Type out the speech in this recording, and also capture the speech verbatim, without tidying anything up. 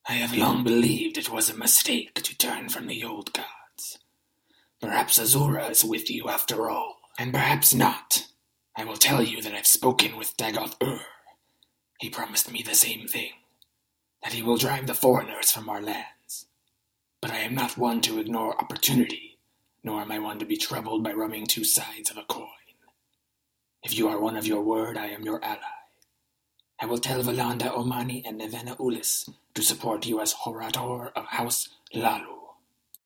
I have long believed it was a mistake to turn from the old gods. Perhaps Azura is with you after all, and perhaps not. I will tell you that I've spoken with Dagoth-Ur. He promised me the same thing, that he will drive the foreigners from our lands. But I am not one to ignore opportunity, nor am I one to be troubled by rubbing two sides of a coin. If you are one of your word, I am your ally. I will tell Valanda Omani and Nevena Ulis to support you as Horator of House Lalu.